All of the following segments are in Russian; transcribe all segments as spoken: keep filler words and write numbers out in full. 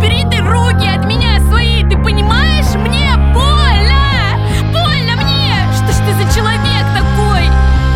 убери ты руки от меня свои, ты понимаешь? Мне больно! Больно мне! Что ж ты за человек такой?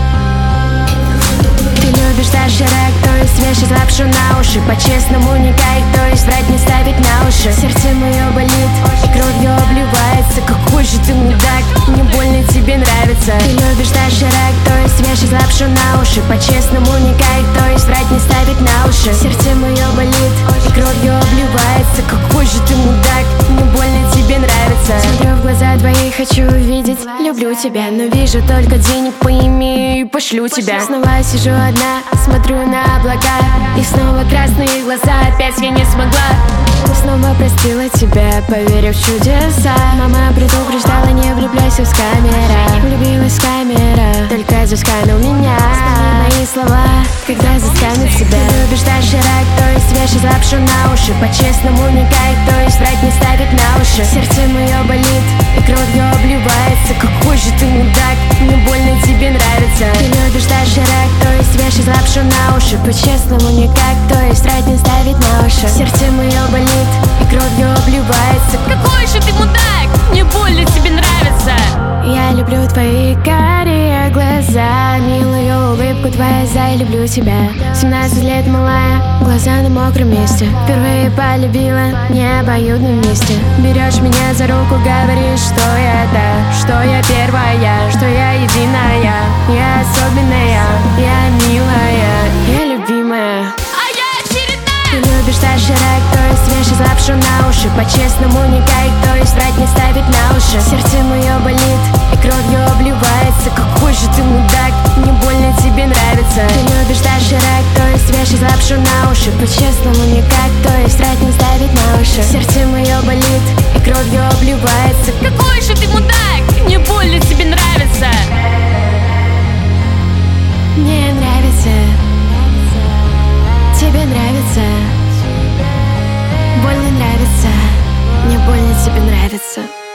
Ты любишь доширак, то есть вешать лапшу на уши. По-честному не кайф, то есть врать не ставить на уши. Сердце мое болит и кровью обливается. Какой же ты мудак, мне больно, тебе нравится. Ты любишь доширак, то есть вешать лапшу на уши. По-честному не кайф, то есть врать не ставить на уши. Сердце мое болит и кровью обливается. Какой же ты мудак, мне больно, тебе нравится. Смотрю в глаза твои, хочу увидеть. Люблю тебя, но вижу только денег, пойми, пошлю тебя. Снова сижу одна, смотрю на облака, и снова красные глаза, опять я не смогла. Снова простила тебя, поверив в чудеса. Мама предупреждала, не влюбляйся в камера. Влюбилась в камера, только засканил меня. Мои слова, когда засканит себя. Ты любишь доширак, то есть вешать лапшу на уши. По-честному не кайф, то есть врать не ставить на уши. Сердце мое болит и кровью обливается. Какой же ты мудак, мне больно, тебе нравится. Ты любишь доширак, то есть вешать лапшу на уши. По-честному никак, то есть врать не ставить на уши. Сердце мое болит и кровью обливается. Какой же ты мудак, мне больно, тебе нравится. Я люблю твои карие глаза, милую улыбку твоя, за, я люблю тебя. Семнадцать лет малая, глаза на мокром месте. Впервые полюбила, не обоюдно вместе. Берешь меня за руку, говоришь, что я та, что я первая, что я единая. Я особенная, я милая, я любимая. А я очередная. Ты любишь доширак, то есть вешать лапшу на уши. По-честному не кайф, то есть врать не ставить на уши. Сердце мое болит и кровью обливается. Какой же ты мудак, мне больно, тебе нравится. Ты любишь доширак, то есть вешать лапшу на уши. По-честному никак, то есть врать не ставить на уши. Сердце мое болит и кровью обливается. Какой же ты мудак, мне больно, тебе нравится. Мне нравится, тебе нравится. Больно нравится, мне больно, тебе нравится.